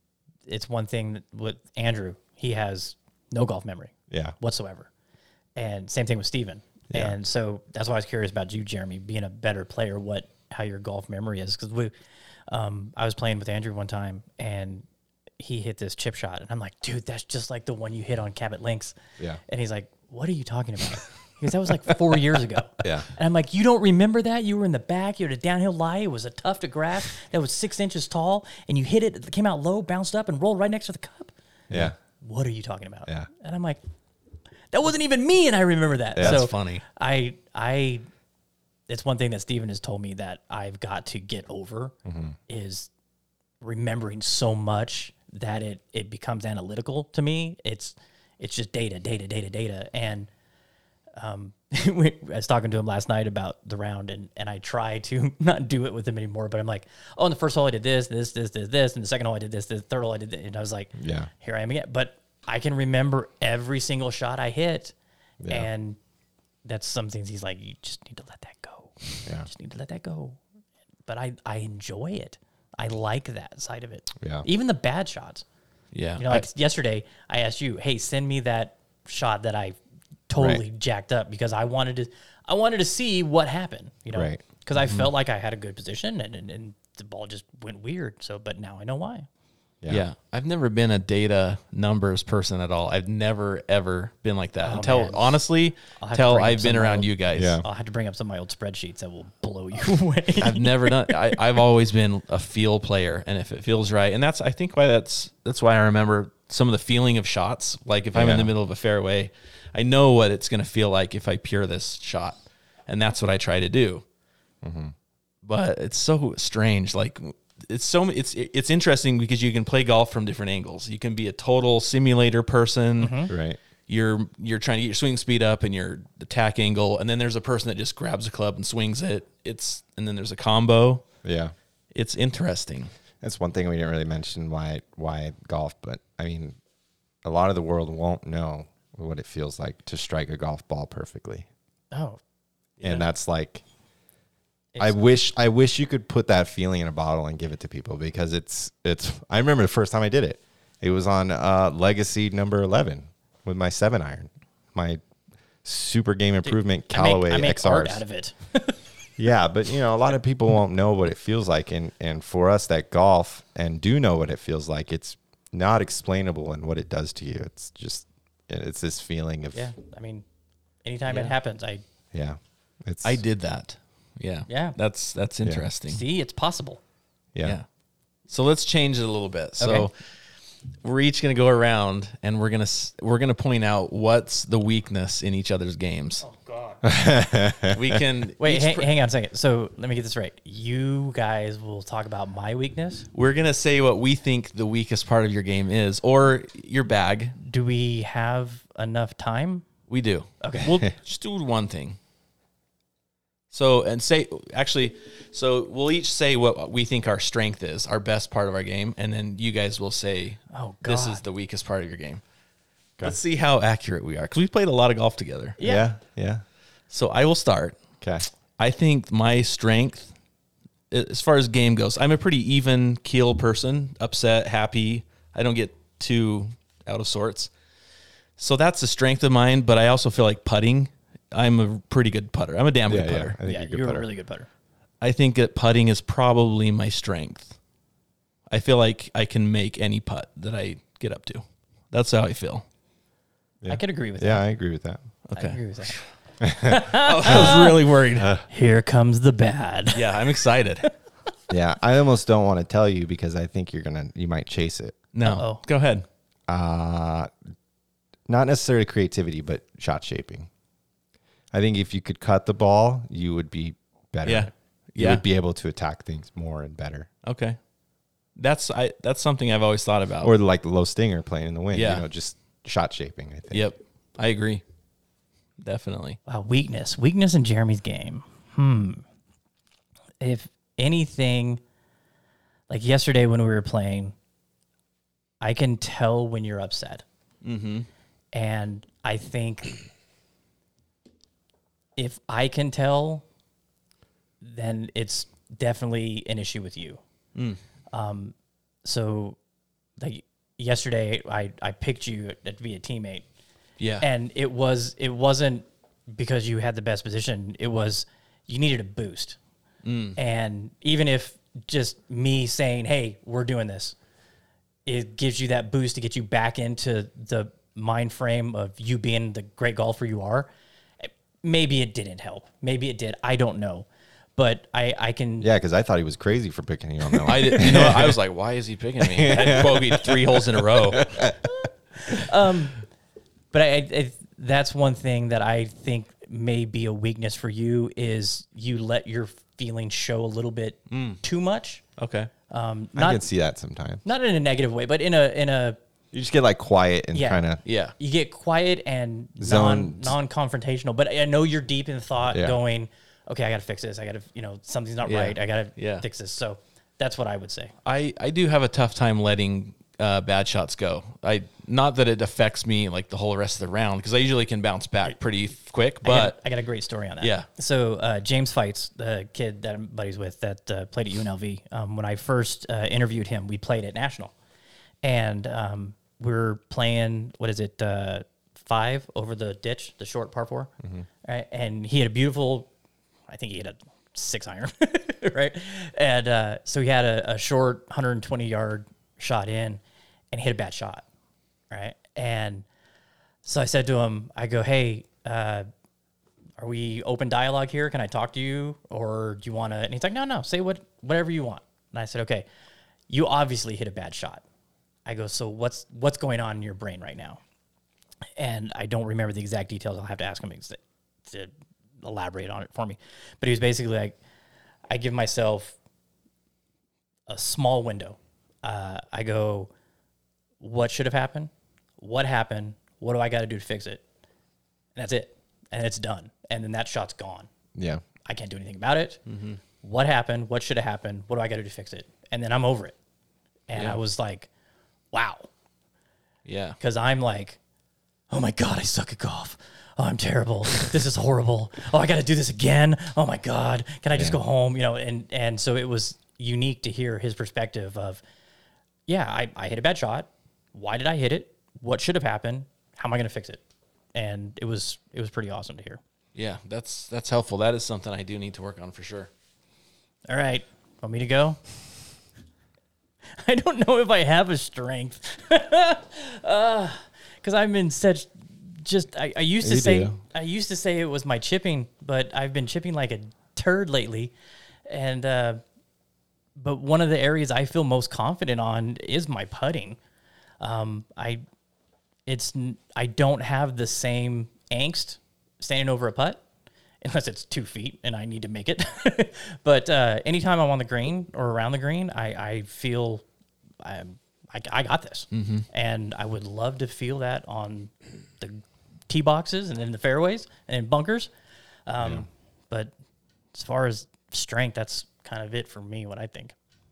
it's one thing that with Andrew, he has no golf memory Yeah. whatsoever, and same thing with Steven. Yeah. And so that's why I was curious about you, Jeremy, being a better player. What how your golf memory is, because we. Um, I was playing with Andrew one time, and he hit this chip shot, and I'm like, dude, that's just like the one you hit on Cabot Links. Yeah. And he's like, what are you talking about? Because that was like four years ago. Yeah. And I'm like, you don't remember that? You were in the back, you had a downhill lie, it was a tuft of grass that was six inches tall, and you hit it, it came out low, bounced up, and rolled right next to the cup. Yeah. What are you talking about? Yeah. And I'm like, that wasn't even me, and I remember that. Yeah. So That's funny. I I it's one thing that Steven has told me that I've got to get over Mm-hmm. is remembering so much that it it becomes analytical to me. It's it's just data, data, data, data. And um, we, I was talking to him last night about the round, and and I try to not do it with him anymore. But I'm like, oh, in the first hole I did this, this, this, this, this, and the second hole I did this, this, third hole I did this, and I was like, Yeah. here I am again. But I can remember every single shot I hit, Yeah. and that's some things he's like, you just need to let that go. Yeah. You just need to let that go. But I I enjoy it. I like that side of it. Yeah. Even the bad shots. Yeah. You know, like yesterday, I asked you, "Hey, send me that shot that I totally Right. jacked up because I wanted to, I wanted to see what happened." You know, Right. because I felt like I had a good position and, and and the ball just went weird. So, but now I know why. Yeah. Yeah. I've never been a data numbers person at all. I've never, ever been like that. until, Oh, man. honestly, I'll have to until bring up I've been some around old- you guys. Yeah. I'll have to bring up some of my old spreadsheets that will blow you away. I've never done. I, I've always been a feel player, and if it feels right, and that's I think why that's that's why I remember some of the feeling of shots. Like if I'm in the Yeah. middle of a fairway, I know what it's going to feel like if I pure this shot, and that's what I try to do. But it's so strange. Like it's so it's it's interesting because you can play golf from different angles. You can be a total simulator person. Right. You're you're trying to get your swing speed up and your attack angle, and then there's a person that just grabs a club and swings it. It's and then there's a combo. Yeah. It's interesting. That's one thing we didn't really mention why why golf, but I mean, a lot of the world won't know what it feels like to strike a golf ball perfectly, Oh, and that's like, I It's- wish I wish you could put that feeling in a bottle and give it to people because it's it's. I remember the first time I did it. It was on uh, Legacy number eleven with my seven iron, my super game improvement I make, Callaway I make X art Rs. out of it. Yeah, but you know, a lot of people won't know what it feels like, and and for us that golf and do know what it feels like, it's not explainable in what it does to you. It's just it's this feeling of Yeah, I mean, anytime Yeah. it happens, I yeah. It's I did that. Yeah. Yeah. That's that's interesting. see it's possible. yeah. Yeah. So let's change it a little bit. So Okay. we're each going to go around and we're going to we're going to point out what's the weakness in each other's games. Oh God. We can Wait, each hang, pr- hang on a second. So let me get this right. You guys will talk about my weakness. we're going to say what we think the weakest part of your game is or your bag. Do we have enough time? We do. Okay. We'll just do one thing. So, and say, actually, so we'll each say what we think our strength is, our best part of our game, and then you guys will say, Oh, this is God. the weakest part of your game. Let's see how accurate we are, because we've played a lot of golf together. Yeah. Yeah. So I will start. Okay. I think my strength, as far as game goes, I'm a pretty even keel person, upset, happy. I don't get too out of sorts. So that's a strength of mine, but I also feel like putting, I'm a pretty good putter. I'm a damn Yeah, good yeah. putter. I think Yeah, you're a good you're putter. a really good putter. I think that putting is probably my strength. I feel like I can make any putt that I get up to. That's how I feel. Yeah. I could agree with Yeah, that. I agree with that. I agree with that. I was really worried. Here comes the bad. Yeah, I'm excited. Yeah, I almost don't want to tell you because I think you're gonna you might chase it. No, Uh-oh. go ahead. Uh not necessarily creativity, but shot shaping. I think if you could cut the ball, you would be better. Yeah. You Yeah. would be able to attack things more and better. Okay. That's I. That's something I've always thought about. Or like the low stinger playing in the wind. Yeah. You know, just shot shaping, I think. Yep, I agree. Definitely. Wow, weakness. Weakness in Jeremy's game. Hmm. If anything, like yesterday when we were playing, I can tell when you're upset. Mm-hmm. And I think if I can tell, then it's definitely an issue with you. Mm. Um, so like yesterday I, I picked you to be a teammate. Yeah. And it was, it wasn't because you had the best position. It was, you needed a boost. Mm. And even if just me saying, hey, we're doing this, it gives you that boost to get you back into the mind frame of you being the great golfer you are. Maybe it didn't help. Maybe it did. I don't know. But I, I can... Yeah, because I thought he was crazy for picking you on that one. I did, you know, I was like, why is he picking me? I bogeyed three holes in a row. um, But I, I, that's one thing that I think may be a weakness for you is you let your feelings show a little bit mm. too much. Okay. Um, not, I can see that sometimes. Not in a negative way, but in a in a you just get like quiet and yeah, kind of yeah. You get quiet and non non confrontational. But I know you're deep in thought, yeah. going, okay, I got to fix this. I got to, you know, something's not yeah. right. I got to yeah. fix this. So that's what I would say. I I do have a tough time letting uh, bad shots go. I not that it affects me like the whole rest of the round because I usually can bounce back pretty quick. But I got, I got a great story on that. Yeah. So uh, James Fights, the kid that I'm buddies with that uh, played at U N L V. Um, when I first uh, interviewed him, we played at National, and um, we we're playing what is it uh, five over the ditch, the short par four, mm-hmm. right? And he had a beautiful, I think he had a six iron, right? And uh, so he had a, a short one hundred twenty yard shot in, and hit a bad shot. Right. And so I said to him, I go, hey, uh, are we open dialogue here? Can I talk to you? Or do you want to? And he's like, no, no, say what, whatever you want. And I said, okay, you obviously hit a bad shot. I go, so what's, what's going on in your brain right now? And I don't remember the exact details. I'll have to ask him to, to elaborate on it for me. But he was basically like, I give myself a small window. Uh, I go, what should have happened? What happened? What do I got to do to fix it? And that's it. And it's done. And then that shot's gone. Yeah. I can't do anything about it. Mm-hmm. What happened? What should have happened? What do I got to do to fix it? And then I'm over it. And yeah. I was like, wow. Yeah. Because I'm like, oh my God, I suck at golf. Oh, I'm terrible. This is horrible. Oh, I got to do this again. Oh my God. Can I just yeah. go home? You know, and, and so it was unique to hear his perspective of, yeah, I, I hit a bad shot. Why did I hit it? What should have happened? How am I going to fix it? And it was it was pretty awesome to hear. Yeah, that's that's helpful. That is something I do need to work on for sure. All right. Want me to go? I don't know if I have a strength. Because uh, I'm in such just I, I used to You say do. I used to say it was my chipping, but I've been chipping like a turd lately. And uh, but one of the areas I feel most confident on is my putting. Um, I, it's, I don't have the same angst standing over a putt unless it's two feet and I need to make it. But, uh, anytime I'm on the green or around the green, I, I feel I'm, I, I got this. Mm-hmm. And I would love to feel that on the tee boxes and in the fairways and in bunkers. Um, yeah. But as far as strength, that's kind of it for me, what I think.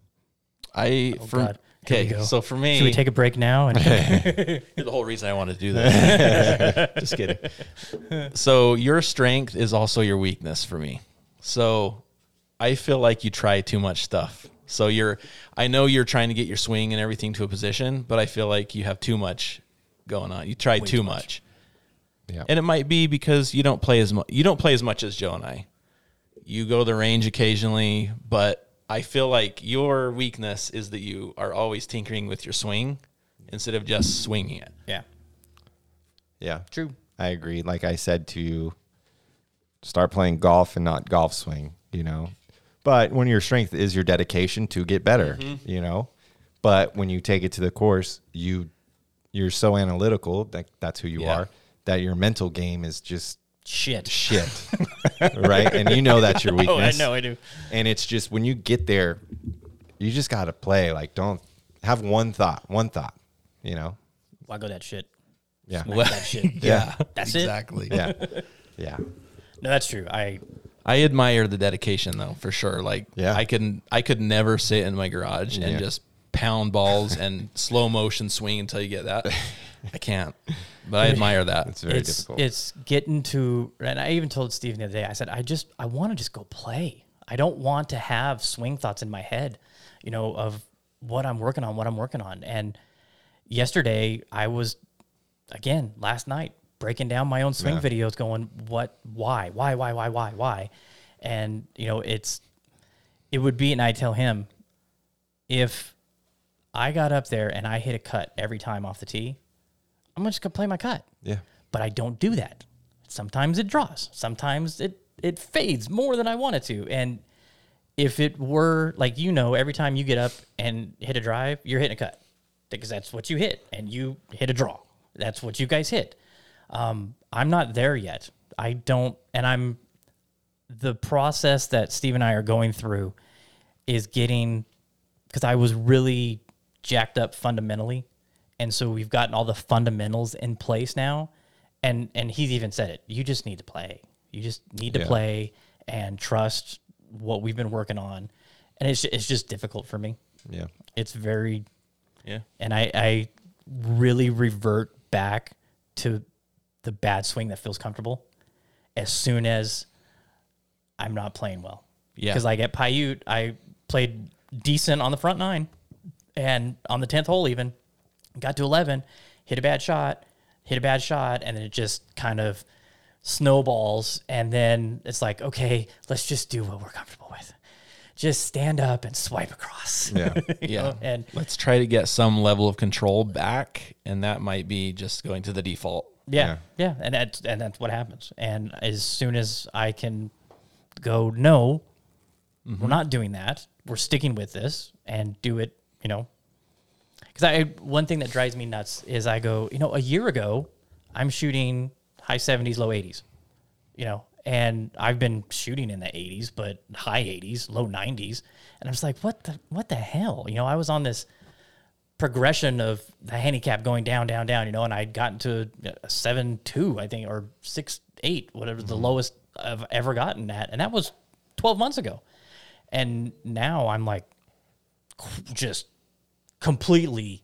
I, oh, for, God. Okay, so for me... Should we take a break now? And You're the whole reason I want to do that. Just kidding. So your strength is also your weakness for me. So I feel like you try too much stuff. So you're... I know you're trying to get your swing and everything to a position, but I feel like you have too much going on. You try Way too too much. much. Yeah. And it might be because you don't play as much. You don't play as much as Joe and I. You go to the range occasionally, but... I feel like your weakness is that you are always tinkering with your swing instead of just swinging it. yeah, Yeah. true. I agree. Like I said to you, start playing golf and not golf swing, you know. But when your strength is your dedication to get better, mm-hmm. you know. But when you take it to the course, you you're so analytical that that's who you yeah. are, that your mental game is just Shit. shit. Right? And you know that's your weakness. Oh, I know I do. And it's just when you get there, you just got to play. Like, don't have one thought, one thought, you know? Why go that shit? Yeah. Smack that shit. Yeah. That's exactly. it? Yeah. Yeah. No, that's true. I I admire the dedication though, for sure. Like Yeah. I can I could never sit in my garage Yeah. and just pound balls and slow motion swing until you get that. I can't, but I admire that. It's very it's, difficult. It's getting to, and I even told Steven the other day, I said, I just, I want to just go play. I don't want to have swing thoughts in my head, you know, of what I'm working on, what I'm working on. And yesterday I was, again, last night, breaking down my own swing Yeah. videos going, what, why, why, why, why, why, why? And, you know, it's, it would be, and I tell him, if I got up there and I hit a cut every time off the tee, I'm just going to play my cut. Yeah. But I don't do that. Sometimes it draws. Sometimes it, it fades more than I want it to. And if it were, like, you know, every time you get up and hit a drive, you're hitting a cut because that's what you hit, and you hit a draw. That's what you guys hit. Um, I'm not there yet. I don't, and I'm, the process that Steve and I are going through is getting, because I was really jacked up fundamentally. And so we've gotten all the fundamentals in place now. And and he's even said it. You just need to play. You just need to Yeah. play and trust what we've been working on. And it's it's just difficult for me. Yeah. It's very, Yeah. and I, I really revert back to the bad swing that feels comfortable as soon as I'm not playing well. Yeah. Because like at Paiute, I played decent on the front nine, and on the tenth hole even, got to eleven, hit a bad shot, hit a bad shot, and then it just kind of snowballs. And then it's like, okay, let's just do what we're comfortable with. Just stand up and swipe across. Yeah. You Yeah. know, and Let's try to get some level of control back, and that might be just going to the default. yeah, yeah, and that's and that's what happens. And as soon as I can go, no, we're not doing that. We're sticking with this and do it. You know, because I one thing that drives me nuts is I go, you know, a year ago, I'm shooting high seventies, low eighties. You know, and I've been shooting in the eighties, but high eighties, low nineties, and I was like, what the what the hell? You know, I was on this progression of the handicap going down, down, down, you know, and I'd gotten to a seven two, I think, or six eight, whatever the lowest I've ever gotten at, and that was twelve months ago. And now I'm like just completely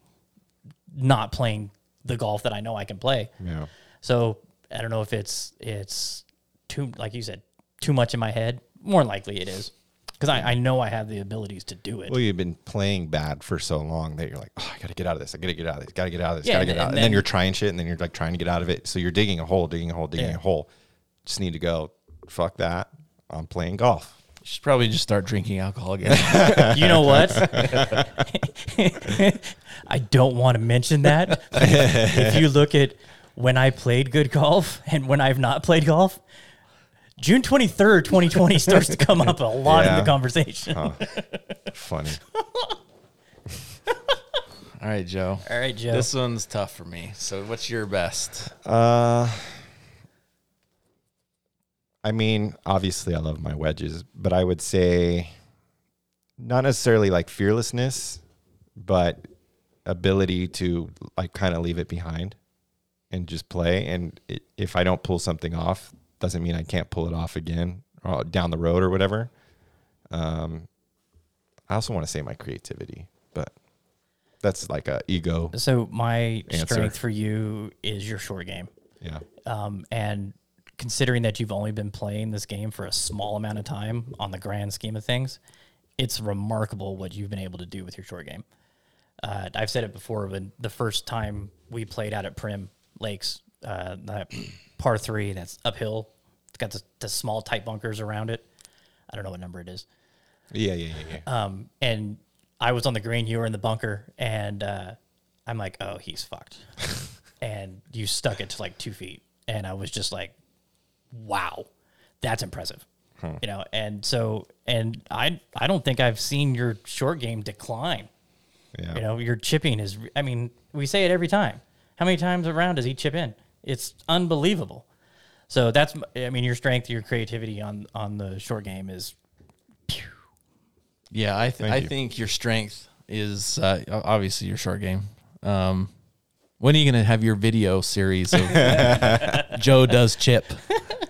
not playing the golf that I know I can play. Yeah. So I don't know if it's it's too, like you said, too much in my head. More than likely it is, because I, I know I have the abilities to do it. Well, you've been playing bad for so long that you're like, oh, I got to get out of this. I got to get out of this. Got to get out of this. Yeah, got to and get then- out. and And then then- you're trying shit, and then you're like trying to get out of it. So you're digging a hole, digging a hole, digging Yeah. a hole. Just need to go. Fuck that. I'm playing golf. You should probably just start drinking alcohol again. You know what? I don't want to mention that. If you look at when I played good golf and when I've not played golf, June twenty-third, twenty twenty starts to come up a lot in Yeah. the conversation. Huh. Funny. All right, Joe. All right, Joe. This one's tough for me. So what's your best? Uh, I mean, obviously, I love my wedges, but I would say not necessarily like fearlessness, but ability to like kind of leave it behind and just play. And it, if I don't pull something off, doesn't mean I can't pull it off again or down the road or whatever. Um, I also want to say my creativity, but that's like a ego. So my Answer. strength for you is your short game. Yeah. Um, and considering that you've only been playing this game for a small amount of time on the grand scheme of things, it's remarkable what you've been able to do with your short game. Uh, I've said it before, but the first time we played out at Prim Lakes, uh, that par three that's uphill, it's got the, the small tight bunkers around it. I don't know what number it is. Yeah. Yeah. Yeah. Yeah. Um, and I was on the green, you were in the bunker, and uh, I'm like, oh, he's fucked. And you stuck it to like two feet. And I was just like, wow, that's impressive. Huh. You know, and so, and I, I don't think I've seen your short game decline. Yeah. You know, your chipping is, I mean, we say it every time. How many times around does he chip in? It's unbelievable. So that's, I mean, your strength, your creativity on, on the short game is, Yeah, I th- Thank I you. think your strength is uh, obviously your short game. Um, when are you going to have your video series of Joe does chip?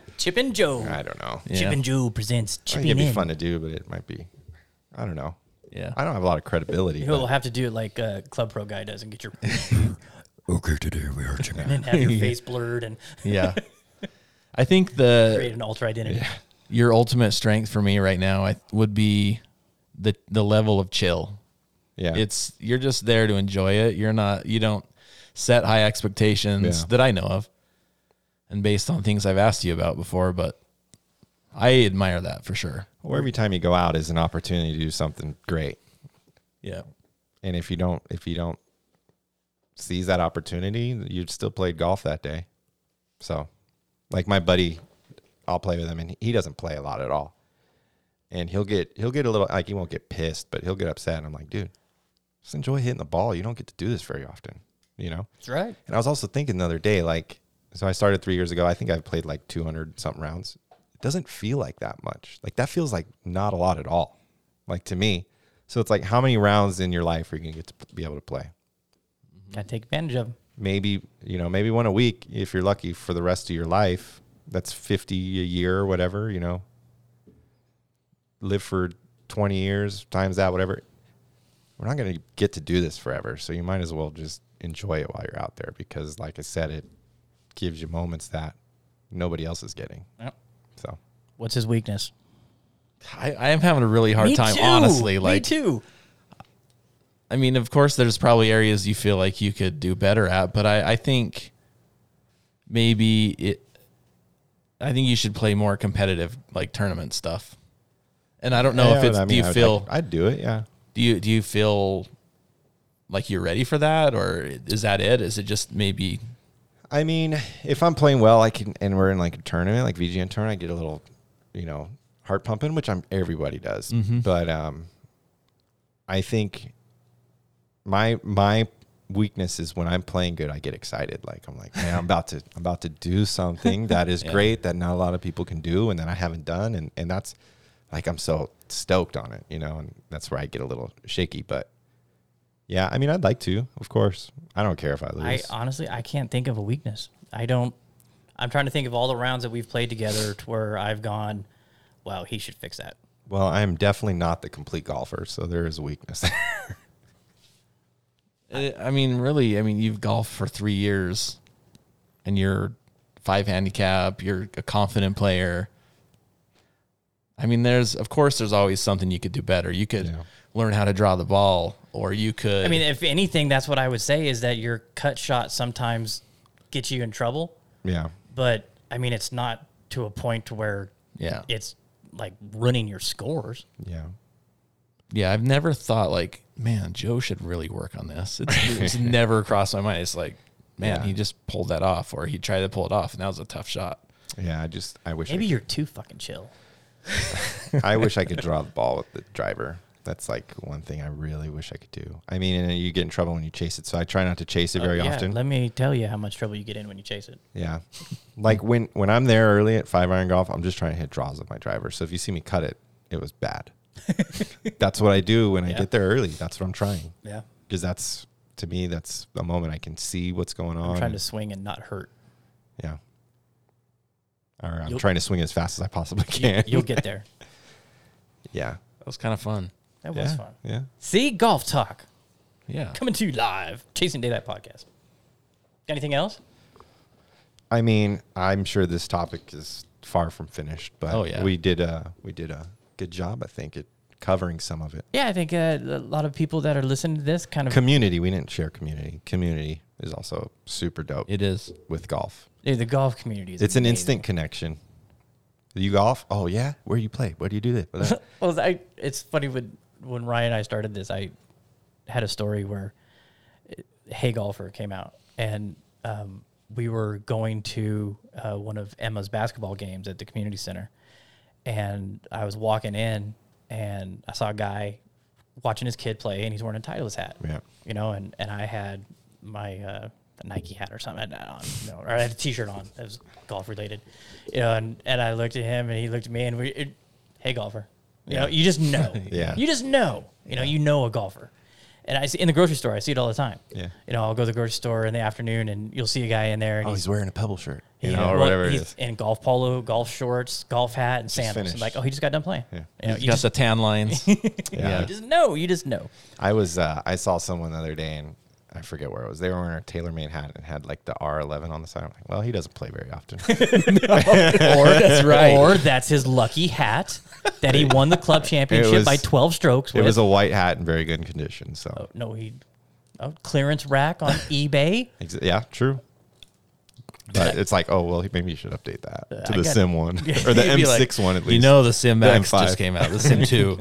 Chip and Joe. I don't know. Yeah. Chip and Joe presents I Chipping think it'd be In. fun to do, but it might be, I don't know. Yeah. I don't have a lot of credibility. You'll but- have to do it like a Club Pro guy does and get your Okay, today we are and then have your face blurred and Yeah. I think the create an alter identity. your ultimate strength for me right now I, would be the the level of chill. Yeah. It's you're just there to enjoy it. You're not you don't set high expectations Yeah. that I know of and based on things I've asked you about before, but I admire that for sure. Or every time you go out is an opportunity to do something great. Yeah. And if you don't, if you don't seize that opportunity, you'd still played golf that day. So, like my buddy, I'll play with him, and he doesn't play a lot at all. And he'll get he'll get a little like he won't get pissed, but he'll get upset. And I'm like, dude, just enjoy hitting the ball. You don't get to do this very often, you know. That's right. And I was also thinking the other day, like, so I started three years ago. I think I've played like two hundred something rounds. It doesn't feel like that much. Like that feels like not a lot at all. Like to me. So it's like, how many rounds in your life are you gonna get to be able to play? Gotta take advantage of them. Maybe, you know, maybe one a week if you're lucky for the rest of your life. That's fifty a year or whatever, you know. Live for twenty years, times that, whatever. We're not going to get to do this forever. So you might as well just enjoy it while you're out there because, like I said, it gives you moments that nobody else is getting. Yep. So What's his weakness? I, I am having a really hard Me time, too. honestly. Me Like, too. I mean, of course, there's probably areas you feel like you could do better at, but I, I think maybe it. I think you should play more competitive, like tournament stuff. And I don't know if Yeah, it's. I mean, do you I'd- feel? I'd, I'd do it, yeah. Do you do you feel like you're ready for that, or is that it? Is it just maybe? I mean, if I'm playing well, I can, and we're in like a tournament, like V G N tournament, I get a little, you know, heart pumping, which I'm everybody does. Mm-hmm. But um, I think my my weakness is when I'm playing good, I get excited. Like I'm like, man, I'm about to I'm about to do something that is Yeah. great that not a lot of people can do, and that I haven't done, and and that's like I'm so stoked on it, you know, and that's where I get a little shaky. But yeah, I mean, I'd like to, of course. I don't care if I lose. I honestly, I can't think of a weakness. I don't. I'm trying to think of all the rounds that we've played together to where I've gone, wow, he should fix that. Well, I am definitely not the complete golfer, so there is a weakness there. Uh, I mean, really, I mean, you've golfed for three years, and you're five handicap. You're a confident player. I mean, there's of course there's always something you could do better. You could Yeah. learn how to draw the ball, or you could. I mean, if anything, that's what I would say is that your cut shot sometimes gets you in trouble. Yeah. But I mean, it's not to a point to where yeah, it's like running your scores. Yeah. yeah. I've never thought like, man, Joe should really work on this. It's, it's never crossed my mind. It's like, man, Yeah. he just pulled that off, or he tried to pull it off, and that was a tough shot. Yeah. I just, I wish, Maybe I, you're too fucking chill. I wish I could draw the ball with the driver. That's like one thing I really wish I could do. I mean, and you get in trouble when you chase it. So I try not to chase it very Oh, yeah, often. let me tell you how much trouble you get in when you chase it. Yeah. Like when, when I'm there early at five iron golf, I'm just trying to hit draws with my driver. So if you see me cut it, it was bad. That's what I do when I Yeah. get there early. That's what I'm trying. Yeah. Because that's, to me, that's a moment I can see what's going on. I'm trying to swing and not hurt. Yeah. Or I'm You'll- trying to swing as fast as I possibly You, can. you'll get there. Yeah. That was kind of fun. That was Yeah. fun. Yeah. See, Golf Talk Yeah. coming to you live, Chasing Daylight podcast. Got anything else? I mean, I'm sure this topic is far from finished, but Oh, yeah. we did a we did a good job, I think, at covering some of it. Yeah, I think uh, a lot of people that are listening to this kind of Community, we didn't share community. Community is also super dope It is. with golf. Dude, the golf community is It's an amazing. instant connection. You golf? Oh yeah. Where you play? What do you do? That? Well, I, it's funny when when Ryan and I started this, I had a story where uh, Hey Golfer came out, and um, we were going to uh, one of Emma's basketball games at the community center, and I was walking in, and I saw a guy watching his kid play, and he's wearing a Titleist hat. Yeah. You know, and, and I had my uh, Nike hat or something on, you know, or I had a T-shirt on that was golf related, you know, and, and I looked at him, and he looked at me, and we, it, Hey Golfer, you know, you just know, Yeah. you just know, you know, you know a golfer, and I see in the grocery store, I see it all the time. Yeah. You know, I'll go to the grocery store in the afternoon, and you'll see a guy in there, and Oh, he's, he's wearing a Pebble shirt. you Yeah, know, or well, whatever it he's is. in golf polo, golf shorts, golf hat, and sandals. finished. Like, oh, he just got done playing. Yeah. You know, He's you got just, the tan lines. Yeah. you just know. You just know. I was uh, I saw someone the other day, and I forget where it was. They were wearing a TaylorMade hat and had like the R eleven on the side. I'm like, well, he doesn't play very often. Or that's right. Or that's his lucky hat that he won the club championship was- by twelve strokes It with. was a white hat in very good condition. So Oh, no, he oh, clearance rack on eBay. Ex- yeah, true. But it's like, oh well, maybe you should update that to I the got- Sim one or the You'd M be like, six one at least. You know, the Sim The Max M five. just came out. The Sim two.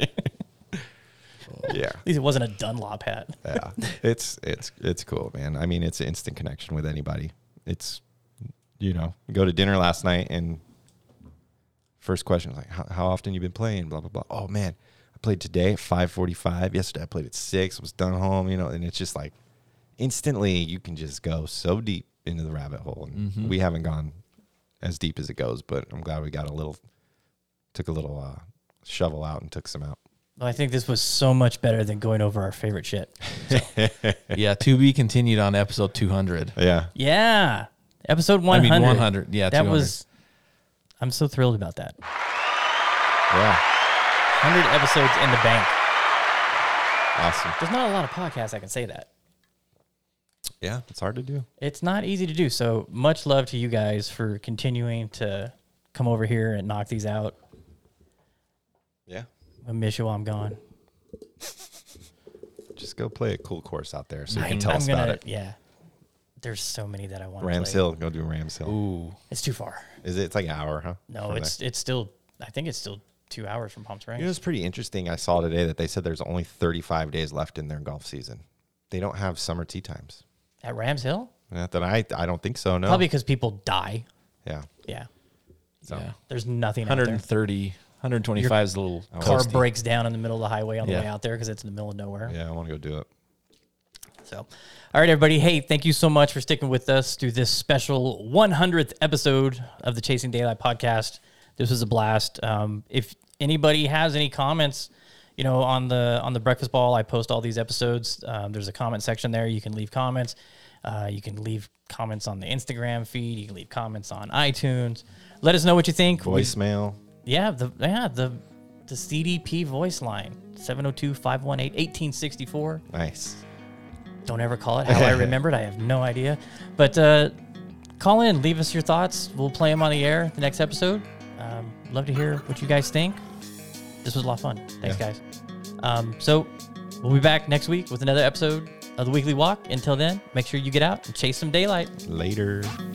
Yeah, At least it wasn't a Dunlop hat. yeah. It's it's it's cool, man. I mean, it's an instant connection with anybody. It's you know, go to dinner last night and first question was like, how, how often you been playing? Blah blah blah. Oh man, I played today at five forty-five. Yesterday I played at six. Was done home. You know, and it's just like instantly you can just go so deep into the rabbit hole. And Mm-hmm. we haven't gone as deep as it goes, but I'm glad we got a little, took a little uh, shovel out and took some out. Well, I think this was so much better than going over our favorite shit. Yeah, to be continued on episode two hundred. Yeah. Yeah. Episode one hundred. I mean, one hundred. Yeah, That two hundred. was, I'm so thrilled about that. Yeah. one hundred episodes in the bank. Awesome. There's not a lot of podcasts that can say that. Yeah. It's hard to do. It's not easy to do. So much love to you guys for continuing to come over here and knock these out. Yeah. I miss you while I'm gone. Just go play a cool course out there so you I- can tell I'm us gonna, about it. Yeah. There's so many that I want to Rams play. Hill. Go do Rams Hill. Ooh. It's too far. Is it? It's like an hour, huh? No, From it's it's still, I think it's still two hours from Palm Springs. there. You know, it's pretty interesting. I saw today that they said there's only thirty-five days left in their golf season. They don't have summer tee times. At Rams Hill? Not that I, I don't think so. No. Probably because people die. Yeah. Yeah. So Yeah. There's nothing out there. one thirty, one twenty-five is a little Car toasty. breaks down in the middle of the highway on the Yeah. way out there because it's in the middle of nowhere. yeah, I want to go do it. So, all right, everybody. Hey, thank you so much for sticking with us through this special one hundredth episode of the Chasing Daylight podcast. This was a blast. Um, if anybody has any comments, you know, on the on the Breakfast Ball, I post all these episodes. Um, there's a comment section there. You can leave comments. Uh, you can leave comments on the Instagram feed. You can leave comments on iTunes. Let us know what you think. We- Voicemail. yeah, the yeah the the C D P voice line seven oh two, five one eight, one eight six four. Nice. Don't ever call it how I remembered. I have no idea. But uh, call in, leave us your thoughts. We'll play them on the air the next episode. Um, love to hear what you guys think. This was a lot of fun. Thanks, Yeah. guys. Um, so we'll be back next week with another episode of the Weekly Walk. Until then, make sure you get out and chase some daylight. Later.